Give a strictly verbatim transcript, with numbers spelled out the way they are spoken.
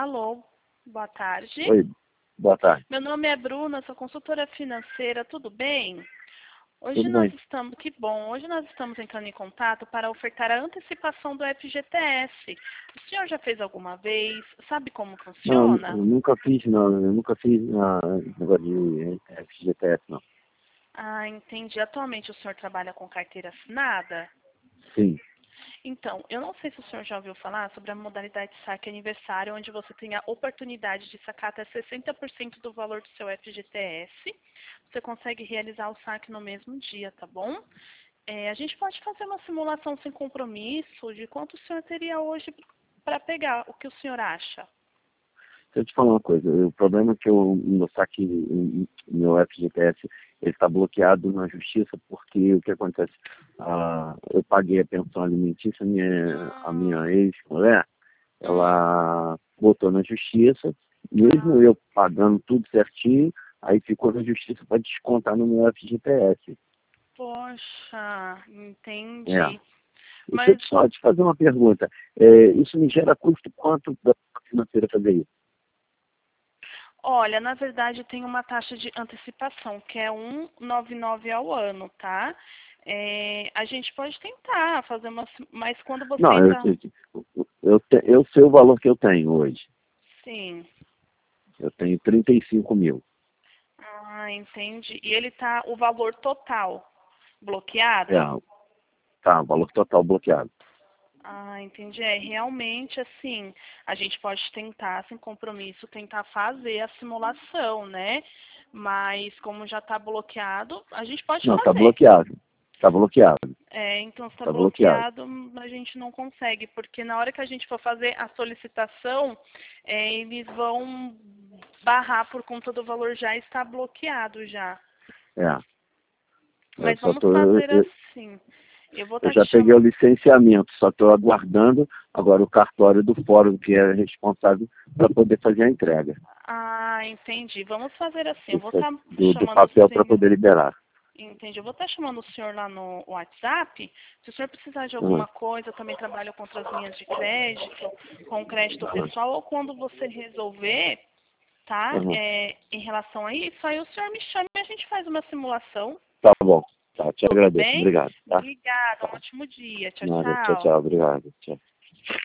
Alô, boa tarde. Oi, boa tarde. Meu nome é Bruna, sou consultora financeira, tudo bem? Hoje Tudo nós bem? estamos, que bom, hoje nós estamos entrando em contato para ofertar a antecipação do F G T S. O senhor já fez alguma vez? Sabe como Não, funciona? eu nunca fiz, não. Eu nunca fiz ah, negócio de F G T S, não. Ah, entendi. Atualmente o senhor trabalha com carteira assinada? Sim. Então, eu não sei se o senhor já ouviu falar sobre a modalidade saque aniversário, onde você tem a oportunidade de sacar até sessenta por cento do valor do seu F G T S. Você consegue realizar o saque no mesmo dia, tá bom? É, a gente pode fazer uma simulação sem compromisso de quanto o senhor teria hoje para pegar. O que o senhor acha? Deixa eu te falar uma coisa. O problema é que o meu saque, o meu F G T S, ele está bloqueado na justiça porque o que acontece? Ah, eu paguei a pensão alimentícia, a minha, a minha ex-mulher, Hum, ela botou na justiça, mesmo ah, eu pagando tudo certinho, aí ficou na justiça para descontar no meu F G T S. poxa, É. entendi. Deixa eu Mas, te só te fazer uma pergunta. É, isso me gera custo quanto da financeira fazer isso? olha, na verdade tem uma taxa de antecipação, que é um vírgula noventa e nove ao ano, tá? É, a gente pode tentar fazer uma... Mas quando você Não, eu, entra... eu, eu, te- eu sei o valor que eu tenho hoje. Sim. Eu tenho trinta e cinco mil. Ah, entendi. E ele tá o valor total É, bloqueado? tá, valor total bloqueado. Ah, entendi. É, realmente, assim, a gente pode tentar, sem compromisso, tentar fazer a simulação, né? Mas como já está bloqueado, a gente pode Não, tá fazer. bloqueado. Tá bloqueado. É, então, se está Tá bloqueado. bloqueado, a gente não consegue, porque na hora que a gente for fazer a solicitação, é, eles vão barrar por conta do valor já estar bloqueado já. É. Eu Mas só vamos tô. Eu, fazer eu assim. Eu vou eu estar te já peguei o chamando. licenciamento, só estou aguardando agora o cartório do fórum, que é responsável para poder fazer a entrega. Ah, entendi. Vamos fazer assim. Eu vou Isso, estar do, do chamando o papel para senhor. poder liberar. Entendi. Eu vou estar chamando o senhor lá no WhatsApp. Se o senhor precisar de Uhum, alguma coisa, eu também trabalho com outras linhas de crédito, com crédito uhum, pessoal, ou quando você resolver, tá? uhum. É, em relação a isso, aí o senhor me chama e a gente faz uma simulação. Tá bom. Tá, te Tudo agradeço. bem? Obrigado. Tá? Obrigada. Um Tá. ótimo dia. Tchau, Nada. Tchau, tchau. tchau. Obrigado. Tchau.